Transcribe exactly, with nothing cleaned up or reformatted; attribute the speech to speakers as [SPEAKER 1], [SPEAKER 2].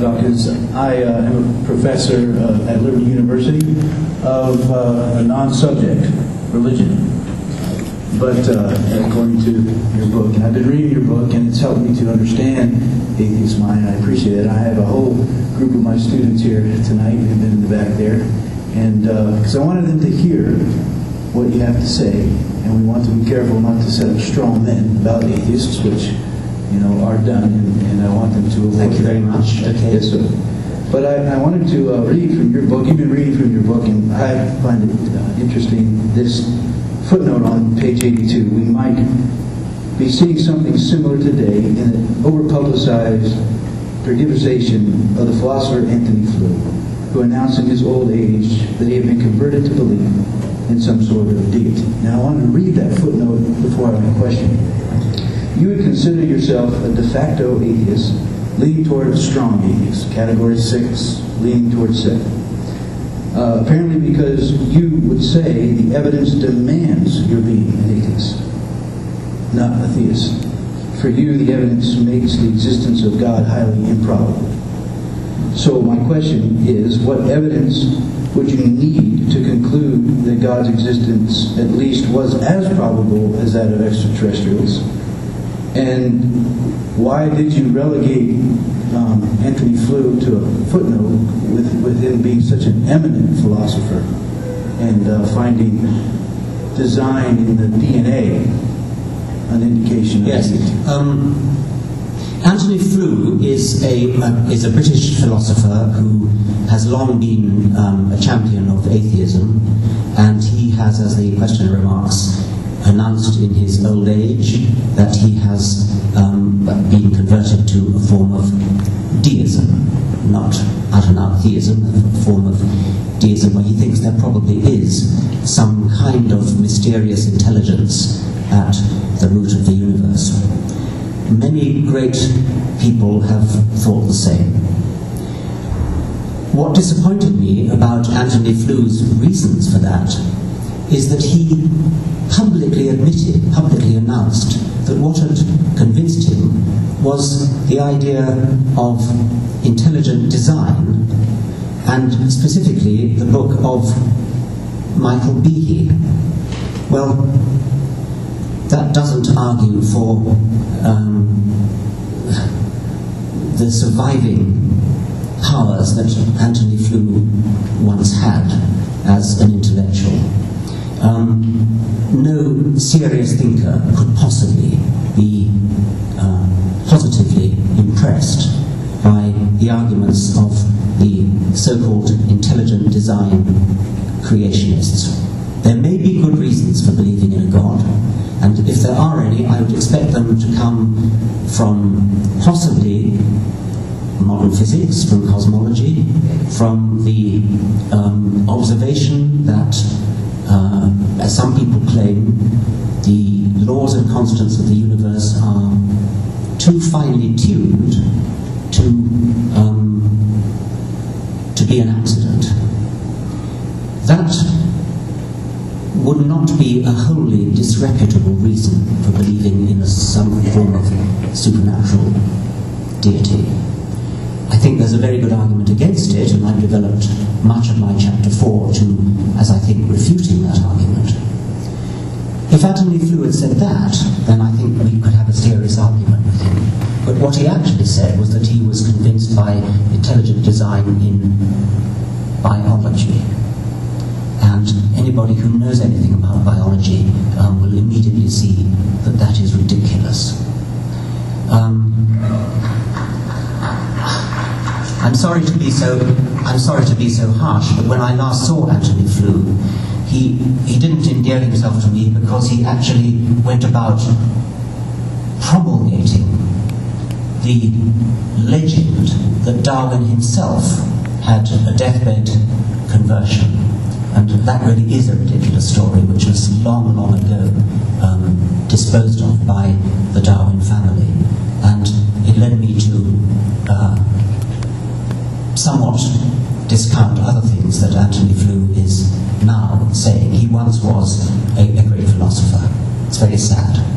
[SPEAKER 1] Dawkins. I uh, am a professor uh, at Liberty University of uh, a non-subject, religion. But uh, according to your book, and I've been reading your book, and it's helped me to understand atheist mind, and I appreciate it. I have a whole group of my students here tonight who've been in the back there, and because uh, I wanted them to hear what you have to say, and we want to be careful not to set up strong men about atheists, which you know are done, and, and I want them to avoid.
[SPEAKER 2] Thank you very much. Okay.
[SPEAKER 1] Yes, sir. But I, I wanted to uh, read from your book. You've been reading from your book, and I find it uh, interesting. This footnote on page eighty-two. We might be seeing something similar today in an over-publicized perdivisation of the philosopher Antony Flew, who announced in his old age that he had been converted to believe in some sort of deity. Now, I wanted to read that footnote before I have a question. You would consider yourself a de facto atheist, leaning toward a strong atheist, category six, leaning toward seven. Uh, apparently because you would say the evidence demands your being an atheist, not a theist. For you, the evidence makes the existence of God highly improbable. So my question is, what evidence would you need to conclude that God's existence at least was as probable as that of extraterrestrials? And why did you relegate um, Antony Flew to a footnote with, with him being such an eminent philosopher and uh, finding design in the D N A an indication of
[SPEAKER 2] yes.
[SPEAKER 1] it?
[SPEAKER 2] Um, Antony Flew is a uh, is a British philosopher who has long been um, a champion of atheism, and he has, as the questioner remarks, announced in his old age that he has um, been converted to a form of deism, not out-and-out theism, a form of deism where he thinks there probably is some kind of mysterious intelligence at the root of the universe. Many great people have thought the same. What disappointed me about Antony Flew's reasons for that is that he publicly admitted, publicly announced, that what had convinced him was the idea of intelligent design, and specifically the book of Michael Behe. Well, that doesn't argue for um, the surviving powers that Antony Flew once had as an intellectual. Um, no serious thinker could possibly be uh, positively impressed by the arguments of the so-called intelligent design creationists. There may be good reasons for believing in a God, and if there are any, I would expect them to come from possibly modern physics, from cosmology, from the um, observation that Uh, as some people claim, the laws and constants of the universe are too finely tuned to um, to be an accident. That would not be a wholly disreputable reason for believing in a, some form of supernatural deity. I think there's a very good argument against it, and I've developed much of my chapter four to, as I think, refuting that argument. If Antony Flew had said that, then I think we could have a serious argument with him. But what he actually said was that he was convinced by intelligent design in biology. And anybody who knows anything about biology um, will immediately see that that is ridiculous. Um, I'm sorry to be so. I'm sorry to be so harsh, but when I last saw Antony Flew, he he didn't endear himself to me because he actually went about promulgating the legend that Darwin himself had a deathbed conversion, and that really is a ridiculous story, which was long, long ago um, disposed of by the Darwin family, and it led me to. Uh, somewhat discount other things that Antony Flew is now saying. He once was a, a great philosopher. It's very sad.